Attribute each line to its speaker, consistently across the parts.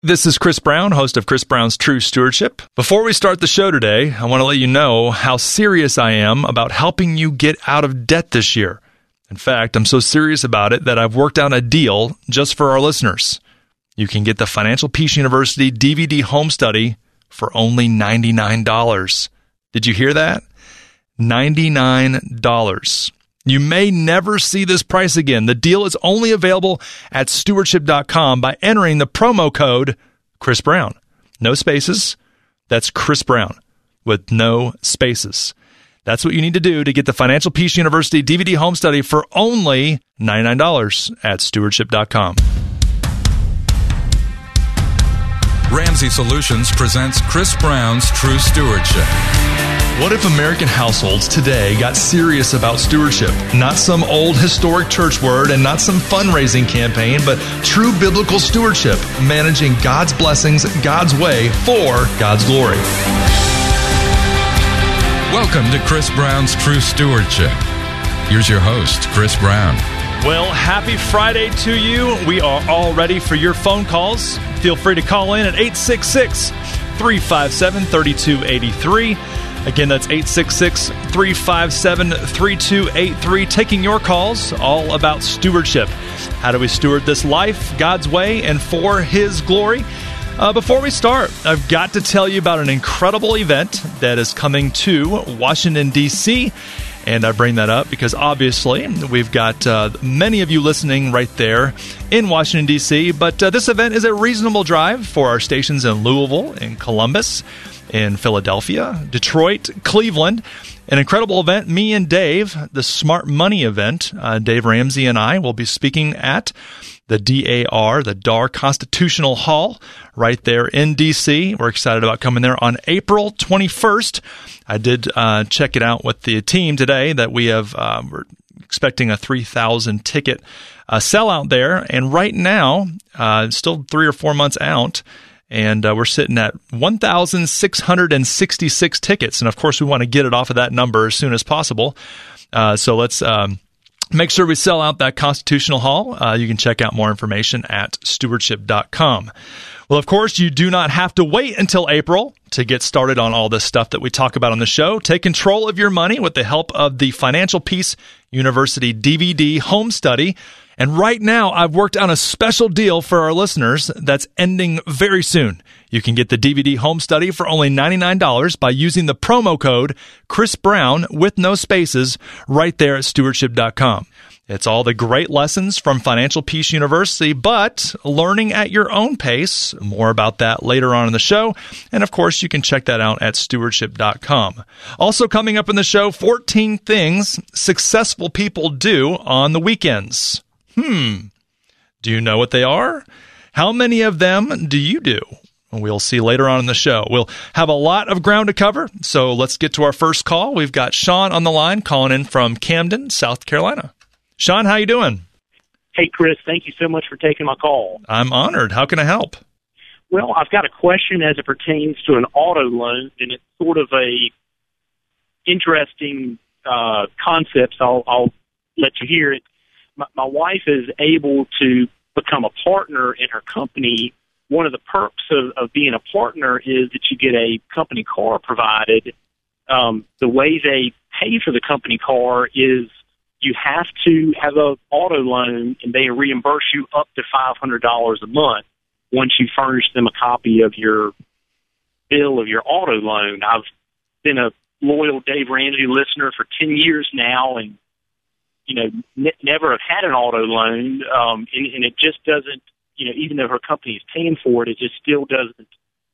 Speaker 1: This is Chris Brown, host of Chris Brown's True Stewardship. Before we start the show today, I want to let you know how serious I am about helping you get out of debt this year. In fact, I'm so serious about it that I've worked out a deal just for our listeners. You can get the Financial Peace University DVD home study for only $99. Did you hear that? $99. You may never see this price again. The deal is only available at stewardship.com by entering the promo code Chris Brown. No spaces. That's Chris Brown with no spaces. That's what you need to do to get the Financial Peace University DVD home study for only $99 at stewardship.com.
Speaker 2: Ramsey Solutions presents Chris Brown's True Stewardship.
Speaker 1: What if American households today got serious about stewardship? Not some old historic church word and not some fundraising campaign, but true biblical stewardship, managing God's blessings God's way for God's glory.
Speaker 2: Welcome to Chris Brown's True Stewardship. Here's your host, Chris Brown.
Speaker 1: Well, happy Friday to you. We are all ready for your phone calls. Feel free to call in at 866-357-3283. Again, that's 866-357-3283. Taking your calls, all about stewardship. How do we steward this life God's way and for His glory? Before we start, I've got to tell you about an incredible event that is coming to Washington, D.C., and I bring that up because obviously we've got many of you listening right there in Washington, D.C., but this event is a reasonable drive for our stations in Louisville, in Columbus, in Philadelphia, Detroit, Cleveland. An incredible event. Me and Dave, the Smart Money event, Dave Ramsey and I will be speaking at the DAR, the DAR Constitutional Hall, right there in D.C. We're excited about coming there on April 21st. I did check it out with the team today that we have. We're expecting a 3,000 ticket sellout there, and right now, still 3 or 4 months out. And we're sitting at 1,666 tickets. And, of course, we want to get it off of that number as soon as possible. So let's make sure we sell out that Constitutional Hall. You can check out more information at stewardship.com. Well, of course, you do not have to wait until April to get started on all this stuff that we talk about on the show. Take control of your money with the help of the Financial Peace University DVD home study. And right now, I've worked on a special deal for our listeners that's ending very soon. You can get the DVD home study for only $99 by using the promo code Chris Brown with no spaces right there at stewardship.com. It's all the great lessons from Financial Peace University, but learning at your own pace. More about that later on in the show. And of course, you can check that out at stewardship.com. Also coming up in the show, 14 things successful people do on the weekends. Do you know what they are? How many of them do you do? We'll see later on in the show. We'll have a lot of ground to cover, so let's get to our first call. We've got Sean on the line calling in from Camden, South Carolina. Sean, how you doing?
Speaker 3: Hey, Chris, thank you so much for taking my call.
Speaker 1: I'm honored. How can I help?
Speaker 3: Well, I've got a question as it pertains to an auto loan, and it's sort of a interesting concept, so I'll let you hear it. My wife is able to become a partner in her company. One of the perks of being a partner is that you get a company car provided. The way they pay for the company car is you have to have an auto loan, and they reimburse you up to $500 a month once you furnish them a copy of your bill of your auto loan. I've been a loyal Dave Ramsey listener for 10 years now, and never have had an auto loan, and it just doesn't, even though her company is paying for it, it just still doesn't,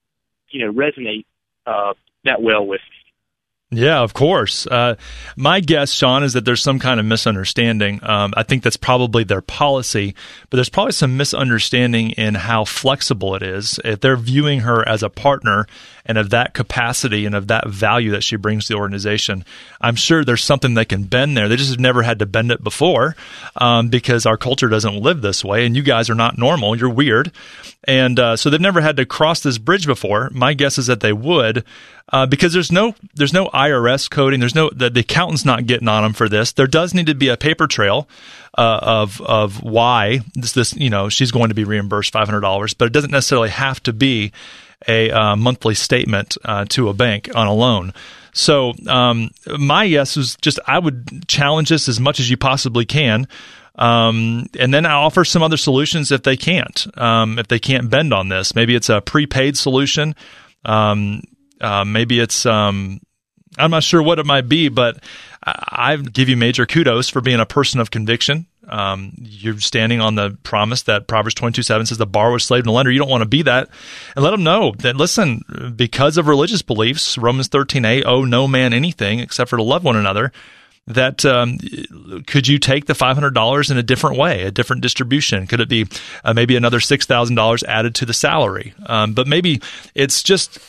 Speaker 3: resonate that well with me.
Speaker 1: Yeah, of course. My guess, Sean, is that there's some kind of misunderstanding. I think that's probably their policy, but there's probably some misunderstanding in how flexible it is. If they're viewing her as a partner and of that capacity and of that value that she brings to the organization, I'm sure there's something they can bend there. They just have never had to bend it before because our culture doesn't live this way, and you guys are not normal. You're weird. And so they've never had to cross this bridge before. My guess is that they would because there's no IRS coding. There's the accountant's not getting on them for this. There does need to be a paper trail of why this she's going to be reimbursed $500, but it doesn't necessarily have to be a monthly statement to a bank on a loan. So my guess is just I would challenge this as much as you possibly can. And then I offer some other solutions if they can't bend on this. Maybe it's a prepaid solution. Maybe it's I'm not sure what it might be, but I give you major kudos for being a person of conviction. You're standing on the promise that Proverbs 22:7 says the borrower is slave to the lender. You don't want to be that. And let them know that, listen, because of religious beliefs, Romans 13:8, owe no man anything except for to love one another. That could you take the $500 in a different way, a different distribution? Could it be maybe another $6,000 added to the salary? But maybe it's just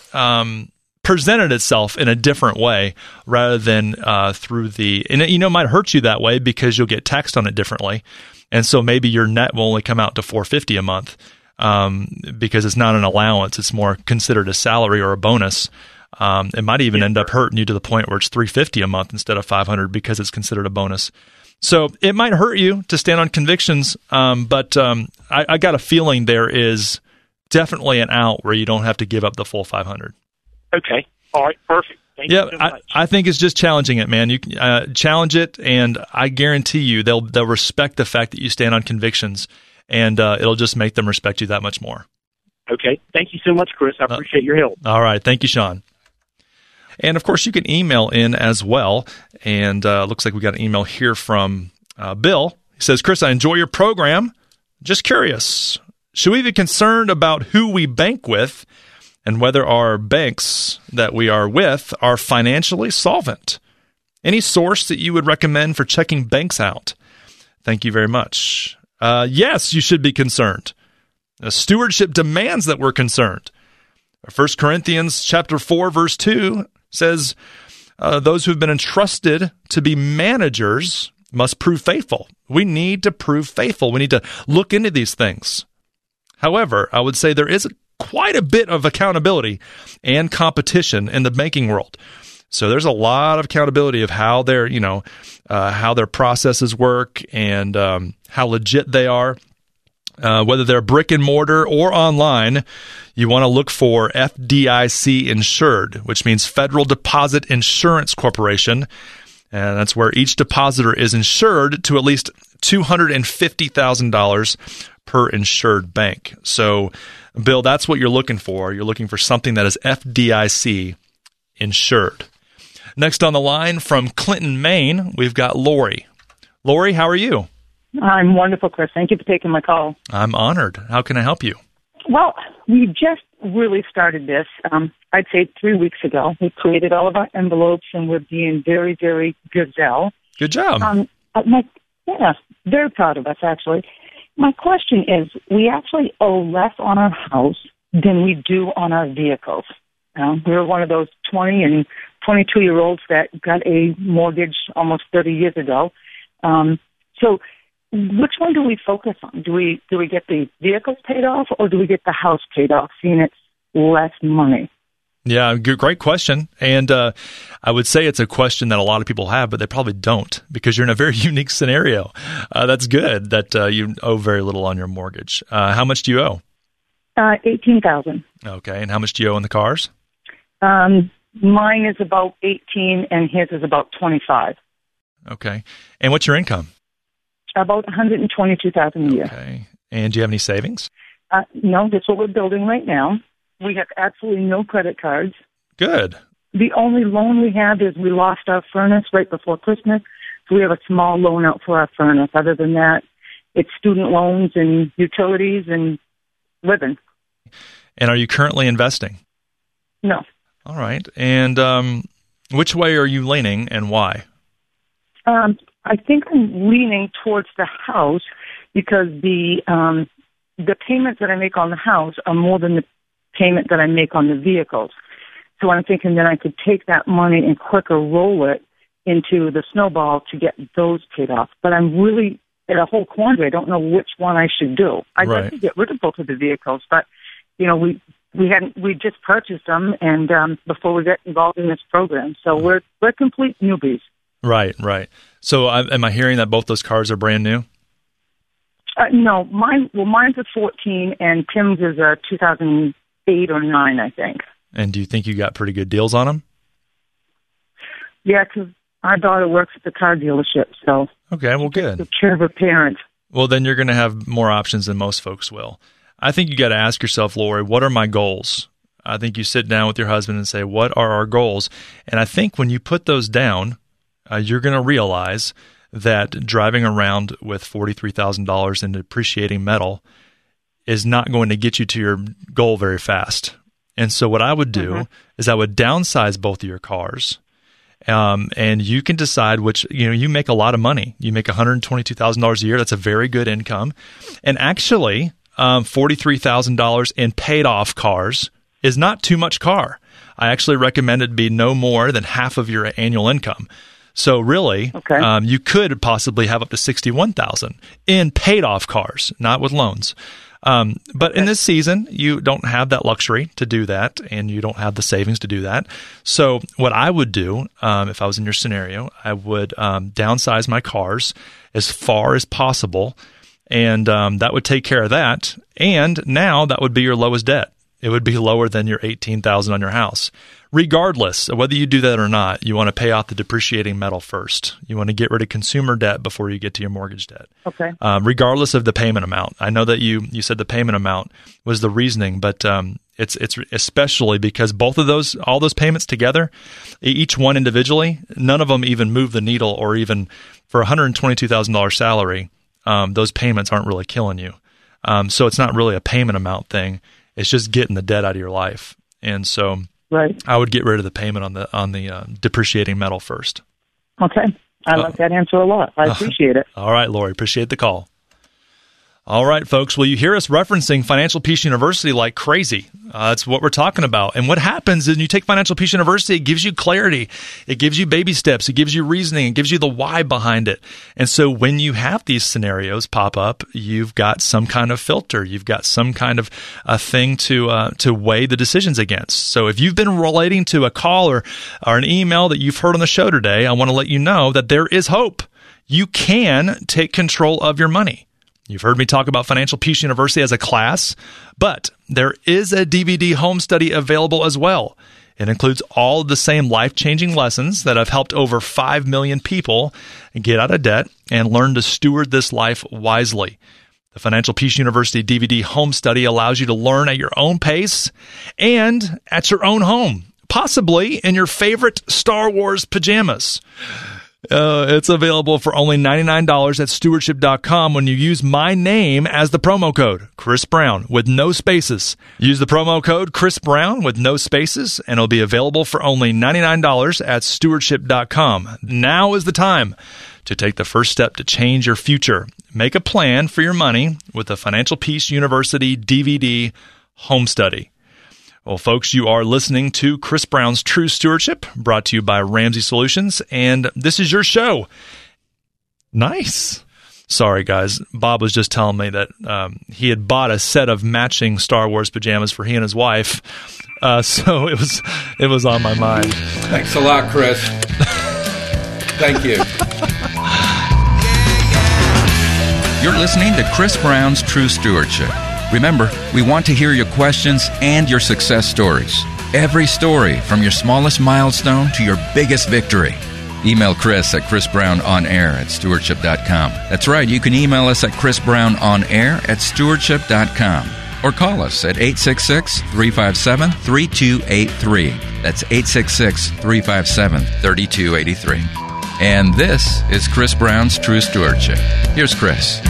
Speaker 1: presented itself in a different way rather than through and it might hurt you that way because you'll get taxed on it differently. And so maybe your net will only come out to $450 a month because it's not an allowance. It's more considered a salary or a bonus. It might even end up hurting you to the point where it's $350 a month instead of $500 because it's considered a bonus. So it might hurt you to stand on convictions, but I got a feeling there is definitely an out where you don't have to give up the full $500.
Speaker 3: Okay. All right. Perfect. Thank you so much.
Speaker 1: I think it's just challenging it, man. You challenge it, and I guarantee you they'll respect the fact that you stand on convictions, and it'll just make them respect you that much more.
Speaker 3: Okay. Thank you so much, Chris. I appreciate your help.
Speaker 1: All right. Thank you, Sean. And, of course, you can email in as well. And looks like we got an email here from Bill. He says, Chris, I enjoy your program. Just curious, should we be concerned about who we bank with and whether our banks that we are with are financially solvent? Any source that you would recommend for checking banks out? Thank you very much. Yes, you should be concerned. Stewardship demands that we're concerned. 1 Corinthians chapter 4, verse 2 says, those who have been entrusted to be managers must prove faithful. We need to prove faithful. We need to look into these things. However, I would say there is quite a bit of accountability and competition in the banking world. So there's a lot of accountability of how how their processes work and how legit they are. Whether they're brick and mortar or online, you want to look for FDIC insured, which means Federal Deposit Insurance Corporation. And that's where each depositor is insured to at least $250,000 per insured bank. So, Bill, that's what you're looking for. You're looking for something that is FDIC insured. Next on the line from Clinton, Maine, we've got Lori. Lori, how are you?
Speaker 4: I'm wonderful, Chris. Thank you for taking my call.
Speaker 1: I'm honored. How can I help you?
Speaker 4: Well, we just really started this, I'd say 3 weeks ago. We created all of our envelopes, and we're being very, very gazelle.
Speaker 1: Good job.
Speaker 4: Very proud of us, actually. My question is, we actually owe less on our house than we do on our vehicles. We're one of those 20 and 22-year-olds that got a mortgage almost 30 years ago. So which one do we focus on? Do we get the vehicles paid off, or do we get the house paid off, seeing it's less money?
Speaker 1: Yeah, great question. And I would say it's a question that a lot of people have, but they probably don't, because you're in a very unique scenario. That's good that you owe very little on your mortgage. How much do you owe?
Speaker 4: $18,000.
Speaker 1: Okay, and how much do you owe on the cars?
Speaker 4: Mine is about $18,000, and his is about $25,000.
Speaker 1: Okay, and what's your income?
Speaker 4: About $122,000 a year.
Speaker 1: Okay, and do you have any savings?
Speaker 4: No, that's what we're building right now. We have absolutely no credit cards.
Speaker 1: Good.
Speaker 4: The only loan we have is we lost our furnace right before Christmas, so we have a small loan out for our furnace. Other than that, it's student loans and utilities and living.
Speaker 1: And are you currently investing?
Speaker 4: No.
Speaker 1: All right. And which way are you leaning, and why?
Speaker 4: I think I'm leaning towards the house because the payments that I make on the house are more than the payment that I make on the vehicles. So I'm thinking that I could take that money and quicker roll it into the snowball to get those paid off. But I'm really at a whole quandary. I don't know which one I should do. I'd like to get rid of both of the vehicles, but, we we just purchased them, and before we got involved in this program, so we're complete newbies.
Speaker 1: Right. So am I hearing that both those cars are brand new?
Speaker 4: No, mine's a 14, and Tim's is a 2008 or 9, I think.
Speaker 1: And do you think you got pretty good deals on them?
Speaker 4: Yeah, because our daughter works at the car dealership, so
Speaker 1: okay, well, good.
Speaker 4: Take care of her parents.
Speaker 1: Well, then you're going to have more options than most folks will. I think you got to ask yourself, Lori, what are my goals? I think you sit down with your husband and say, what are our goals? And I think when you put those down, you're going to realize that driving around with $43,000 in depreciating metal is not going to get you to your goal very fast. And so what I would do is I would downsize both of your cars, and you can decide which, you make a lot of money. You make $122,000 a year. That's a very good income. And actually, $43,000 in paid off cars is not too much car. I actually recommend it be no more than half of your annual income. So really, you could possibly have up to $61,000 in paid off cars, not with loans. But in this season, you don't have that luxury to do that, and you don't have the savings to do that. So what I would do, if I was in your scenario, I would downsize my cars as far as possible, and that would take care of that. And now that would be your lowest debt. It would be lower than your $18,000 on your house. Regardless of whether you do that or not, you want to pay off the depreciating metal first. You want to get rid of consumer debt before you get to your mortgage debt.
Speaker 4: Okay.
Speaker 1: Regardless of the payment amount. I know that you said the payment amount was the reasoning, but it's especially because both of those, all those payments together, each one individually, none of them even move the needle, or even for a $122,000 salary, those payments aren't really killing you. So it's not really a payment amount thing. It's just getting the debt out of your life. And so I would get rid of the payment on the depreciating metal first.
Speaker 4: Okay. I like that answer a lot. I appreciate it.
Speaker 1: All right, Lori. Appreciate the call. All right, folks. Well, you hear us referencing Financial Peace University like crazy. That's what we're talking about. And what happens is, when you take Financial Peace University, it gives you clarity. It gives you baby steps. It gives you reasoning. It gives you the why behind it. And so when you have these scenarios pop up, you've got some kind of filter. You've got some kind of a thing to weigh the decisions against. So if you've been relating to a call or an email that you've heard on the show today, I want to let you know that there is hope. You can take control of your money. You've heard me talk about Financial Peace University as a class, but there is a DVD home study available as well. It includes all of the same life-changing lessons that have helped over 5 million people get out of debt and learn to steward this life wisely. The Financial Peace University DVD home study allows you to learn at your own pace and at your own home, possibly in your favorite Star Wars pajamas. It's available for only $99 at stewardship.com when you use my name as the promo code, Chris Brown, with no spaces. Use the promo code Chris Brown with no spaces, and it'll be available for only $99 at stewardship.com. Now is the time to take the first step to change your future. Make a plan for your money with the Financial Peace University DVD home study. Well, folks, you are listening to Chris Brown's True Stewardship, brought to you by Ramsey Solutions, and this is your show. Nice. Sorry, guys. Bob was just telling me that he had bought a set of matching Star Wars pajamas for he and his wife, so it was on my mind.
Speaker 5: Thanks a lot, Chris. Thank you.
Speaker 2: You're listening to Chris Brown's True Stewardship. Remember, we want to hear your questions and your success stories. Every story, from your smallest milestone to your biggest victory. Email Chris at chrisbrownonair@stewardship.com. That's right, you can email us at chrisbrownonair@stewardship.com. Or call us at 866-357-3283. That's 866-357-3283. And this is Chris Brown's True Stewardship. Here's Chris.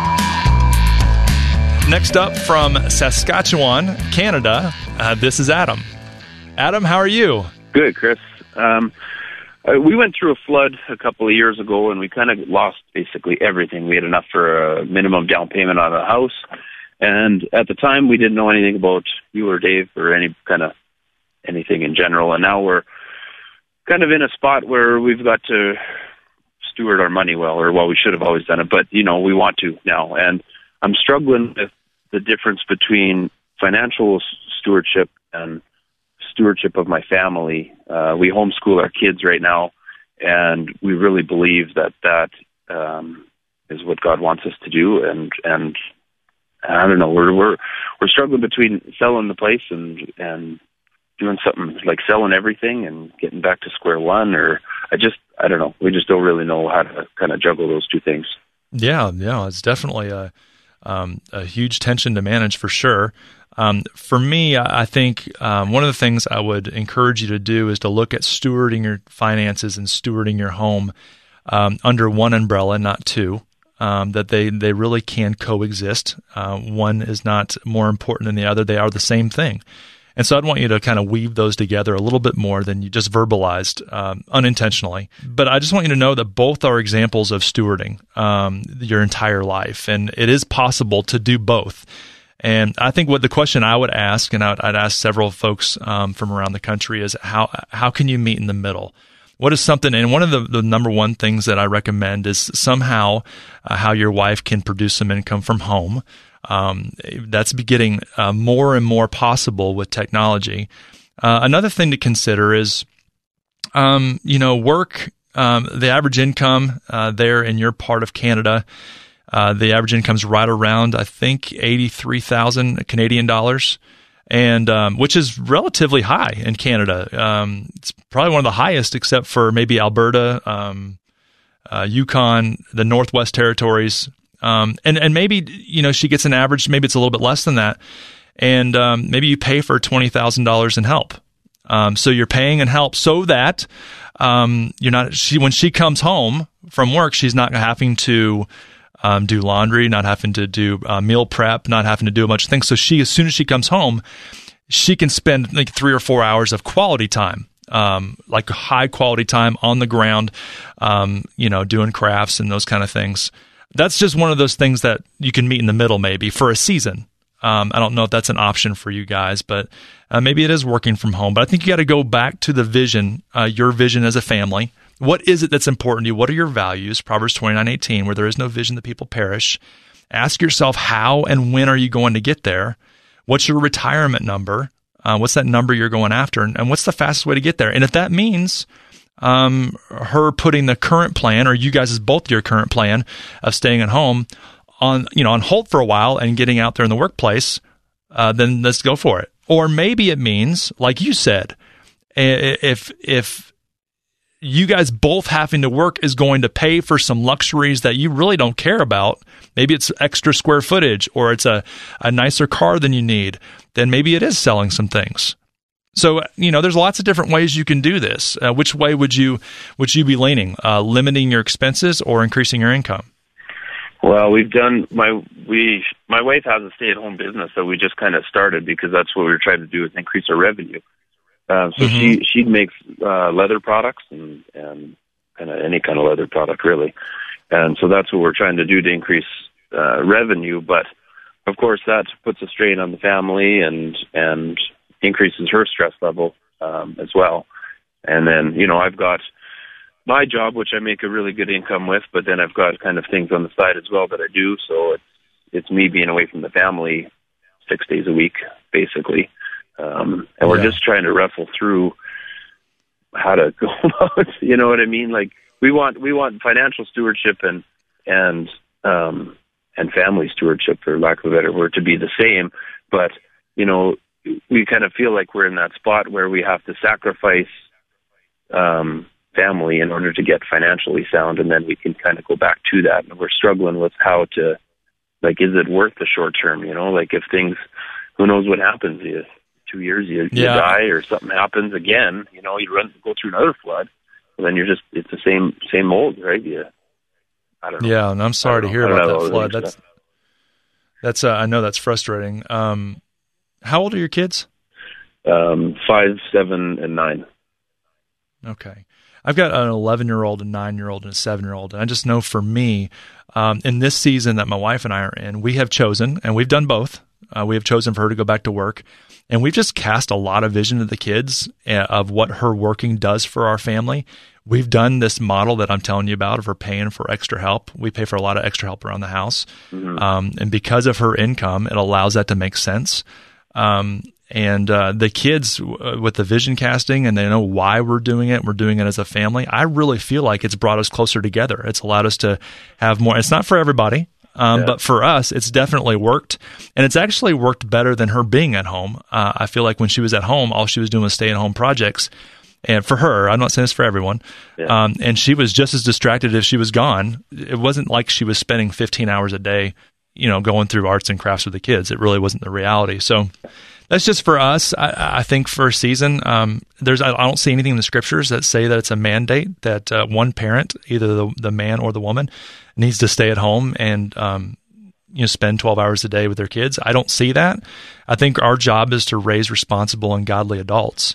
Speaker 1: Next up from Saskatchewan, Canada, this is Adam. Adam, how are you?
Speaker 6: Good, Chris. We went through a flood a couple of years ago, and we kind of lost basically everything. We had enough for a minimum down payment on a house, and at the time, we didn't know anything about you or Dave or anything in general, and now we're kind of in a spot where we've got to steward our money well, we should have always done it, but, we want to now, and I'm struggling with the difference between financial stewardship and stewardship of my family. We homeschool our kids right now, and we really believe that is what God wants us to do. And I don't know, we're struggling between selling the place and doing something like selling everything and getting back to square one, or I don't know. We just don't really know how to kind of juggle those two things.
Speaker 1: Yeah, it's definitely a huge tension to manage for sure. For me, I think one of the things I would encourage you to do is to look at stewarding your finances and stewarding your home under one umbrella, not two. That they really can coexist. One is not more important than the other. They are the same thing. And so I'd want you to kind of weave those together a little bit more than you just verbalized unintentionally. But I just want you to know that both are examples of stewarding your entire life. And it is possible to do both. And I think what the question I would ask, and I'd ask several folks from around the country, is how can you meet in the middle? What is something, and one of the number one things that I recommend is somehow how your wife can produce some income from home. That's getting more and more possible with technology. Another thing to consider is, work. The average income there in your part of Canada, the average income is right around, I think, 83,000 Canadian dollars. And which is relatively high in Canada. It's probably one of the highest, except for maybe Alberta, Yukon, the Northwest Territories, and maybe she gets an average. Maybe it's a little bit less than that, and maybe you pay for $20,000 in help. So you're paying in help so that you're not. When she comes home from work, she's not having to do laundry, not having to do meal prep, not having to do a bunch of things. So as soon as she comes home, she can spend like 3 or 4 hours of quality time, like high quality time on the ground, doing crafts and those kind of things. That's just one of those things that you can meet in the middle maybe for a season. I don't know if that's an option for you guys, but maybe it is working from home. But I think you got to go back to the vision, your vision as a family. What is it that's important to you? What are your values? Proverbs 29:18, where there is no vision, the people perish. Ask yourself, how and when are you going to get there? What's your retirement number? What's that number you're going after? And what's the fastest way to get there? And if that means her putting the current plan, or you guys' both your current plan of staying at home on hold for a while and getting out there in the workplace, then let's go for it. Or maybe it means, like you said, if you guys both having to work is going to pay for some luxuries that you really don't care about. Maybe it's extra square footage, or it's a nicer car than you need. Then maybe it is selling some things. So, there's lots of different ways you can do this. Which way would you be leaning? Limiting your expenses or increasing your income?
Speaker 6: Well, my wife has a stay-at-home business that we just kind of started because that's what we were trying to do, is increase our revenue. She makes leather products and kind of any kind of leather product, really. And so that's what we're trying to do to increase revenue. But, of course, that puts a strain on the family and increases her stress level as well. And then, I've got my job, which I make a really good income with, but then I've got kind of things on the side as well that I do. So it's me being away from the family 6 days a week, basically. And we're just trying to wrestle through how to go about, you know what I mean? Like we want financial stewardship and family stewardship, for lack of a better word, to be the same. But, we kind of feel like we're in that spot where we have to sacrifice, family in order to get financially sound. And then we can kind of go back to that. And we're struggling with how to, like, is it worth the short term? Like if things, who knows what happens? 2 years, you die, or something happens again, you go through another flood, and then it's the same mold, right? I don't know. Yeah,
Speaker 1: and I'm sorry to hear about that flood. That's I know that's frustrating. How old are your kids?
Speaker 6: 5, 7, and 9.
Speaker 1: Okay. I've got an 11-year-old, a 9-year-old, and a 7-year-old. And I just know for me, in this season that my wife and I are in, we have chosen, and we've done both. We have chosen for her to go back to work. And we've just cast a lot of vision to the kids of what her working does for our family. We've done this model that I'm telling you about of her paying for extra help. We pay for a lot of extra help around the house. Mm-hmm. And because of her income, it allows that to make sense. And the kids with the vision casting, and they know why we're doing it. We're doing it as a family. I really feel like it's brought us closer together. It's allowed us to have more. It's not for everybody, but for us, it's definitely worked. And it's actually worked better than her being at home. I feel like when she was at home, all she was doing was stay-at-home projects. And for her, I'm not saying this for everyone, and she was just as distracted if she was gone. It wasn't like she was spending 15 hours a day, going through arts and crafts with the kids. It really wasn't the reality. So that's just for us. I think for a season, I don't see anything in the scriptures that say that it's a mandate that one parent, either the man or the woman, needs to stay at home and spend 12 hours a day with their kids. I don't see that. I think our job is to raise responsible and godly adults.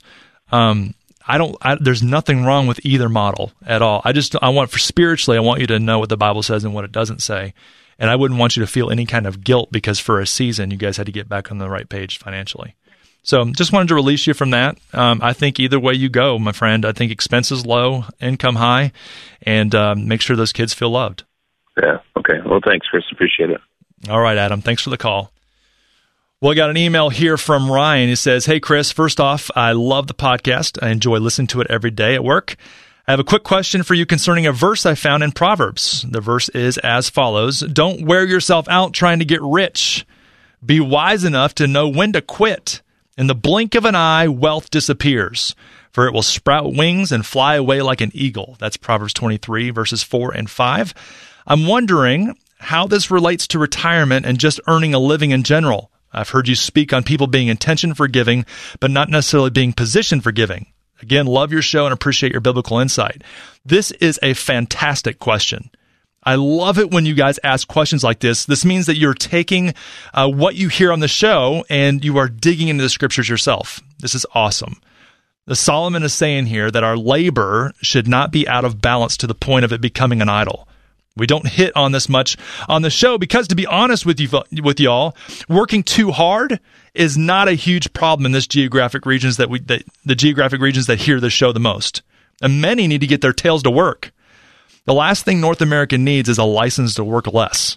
Speaker 1: There's nothing wrong with either model at all. I want you to know what the Bible says and what it doesn't say. And I wouldn't want you to feel any kind of guilt because for a season, you guys had to get back on the right page financially. So just wanted to release you from that. I think either way you go, my friend, I think expenses low, income high, and make sure those kids feel loved.
Speaker 6: Yeah. Okay. Well, thanks, Chris. Appreciate it.
Speaker 1: All right, Adam. Thanks for the call. Well, I got an email here from Ryan. He says, "Hey, Chris, first off, I love the podcast. I enjoy listening to it every day at work. I have a quick question for you concerning a verse I found in Proverbs. The verse is as follows: Don't wear yourself out trying to get rich. Be wise enough to know when to quit. In the blink of an eye, wealth disappears, for it will sprout wings and fly away like an eagle." That's Proverbs 23, verses 4 and 5. I'm wondering how this relates to retirement and just earning a living in general. I've heard you speak on people being intentioned for giving, but not necessarily being positioned for giving. Again, love your show and appreciate your biblical insight. This is a fantastic question. I love it when you guys ask questions like this. This means that you're taking what you hear on the show and you are digging into the scriptures yourself. This is awesome. The Solomon is saying here that our labor should not be out of balance to the point of it becoming an idol. We don't hit on this much on the show because, to be honest with y'all, working too hard is not a huge problem in this geographic regions the geographic regions that hear this show the most. And many need to get their tails to work. The last thing North America needs is a license to work less.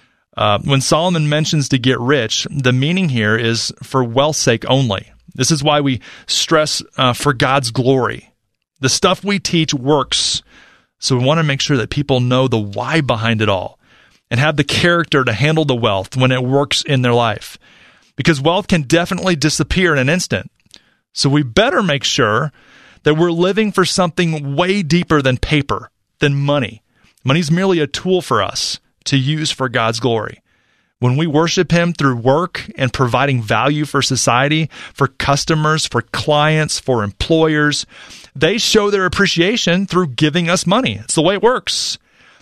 Speaker 1: When Solomon mentions to get rich, the meaning here is for wealth's sake only. This is why we stress for God's glory. The stuff we teach works. So we want to make sure that people know the why behind it all and have the character to handle the wealth when it works in their life. Because wealth can definitely disappear in an instant. So we better make sure that we're living for something way deeper than paper, than money. Money's merely a tool for us to use for God's glory. When we worship Him through work and providing value for society, for customers, for clients, for employers, they show their appreciation through giving us money. It's the way it works.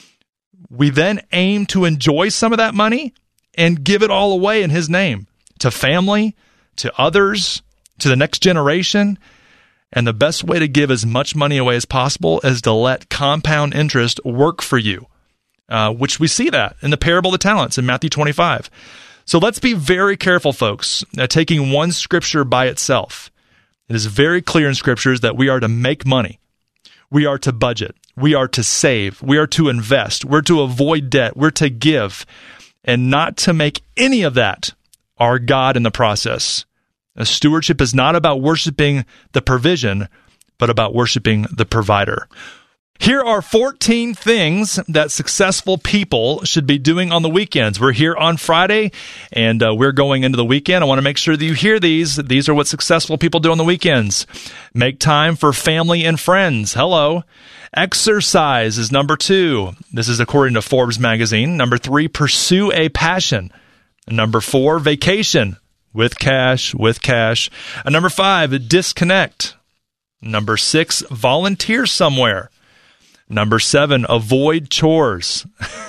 Speaker 1: We then aim to enjoy some of that money and give it all away in His name, to family, to others, to the next generation. And the best way to give as much money away as possible is to let compound interest work for you. Which we see that in the parable of the talents in Matthew 25. So let's be very careful, folks, taking one scripture by itself. It is very clear in scriptures that we are to make money. We are to budget. We are to save. We are to invest. We're to avoid debt. We're to give, and not to make any of that our God in the process. Stewardship is not about worshiping the provision, but about worshiping the provider. Here are 14 things that successful people should be doing on the weekends. We're here on Friday, and we're going into the weekend. I want to make sure that you hear these. These are what successful people do on the weekends. Make time for family and friends. Hello. Exercise is number 2. This is according to Forbes magazine. Number 3, pursue a passion. Number 4, vacation. With cash. And number 5, disconnect. Number 6, volunteer somewhere. Number 7, avoid chores.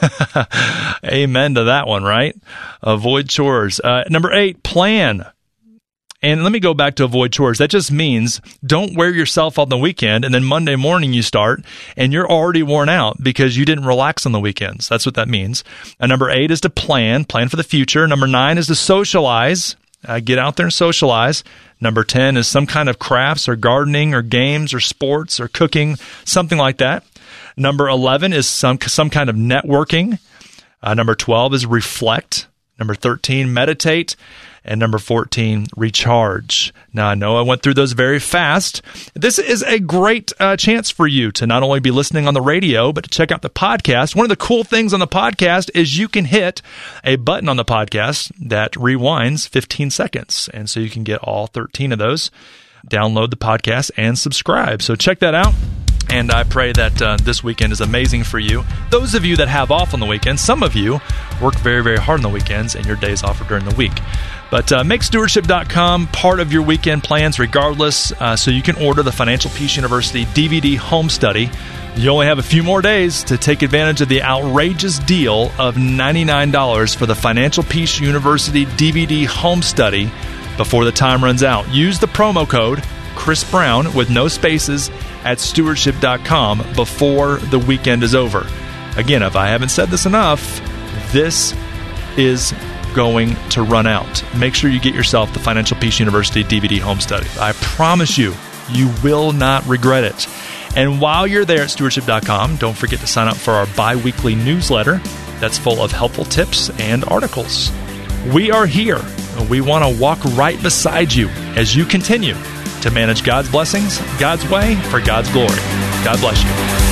Speaker 1: Amen to that one, right? Avoid chores. Number 8, plan. And let me go back to avoid chores. That just means don't wear yourself on the weekend and then Monday morning you start and you're already worn out because you didn't relax on the weekends. That's what that means. And number 8 is to plan for the future. Number 9 is to socialize. Get out there and socialize. Number 10 is some kind of crafts or gardening or games or sports or cooking, something like that. Number 11 is some kind of networking. Number 12 is reflect. Number 13, meditate. And number 14, recharge. Now, I know I went through those very fast. This is a great chance for you to not only be listening on the radio, but to check out the podcast. One of the cool things on the podcast is you can hit a button on the podcast that rewinds 15 seconds. And so you can get all 13 of those, download the podcast, and subscribe. So check that out. And I pray that this weekend is amazing for you. Those of you that have off on the weekends, some of you work very, very hard on the weekends, and your days off are during the week. But make stewardship.com part of your weekend plans regardless, so you can order the Financial Peace University DVD home study. You only have a few more days to take advantage of the outrageous deal of $99 for the Financial Peace University DVD home study before the time runs out. Use the promo code Chris Brown with no spaces at stewardship.com before the weekend is over. Again, if I haven't said this enough, this is going to run out. Make sure you get yourself the Financial Peace University DVD home study. I promise you, you will not regret it. And while you're there at stewardship.com, don't forget to sign up for our bi-weekly newsletter that's full of helpful tips and articles. We are here. We want to walk right beside you as you continue to manage God's blessings, God's way, for God's glory. God bless you.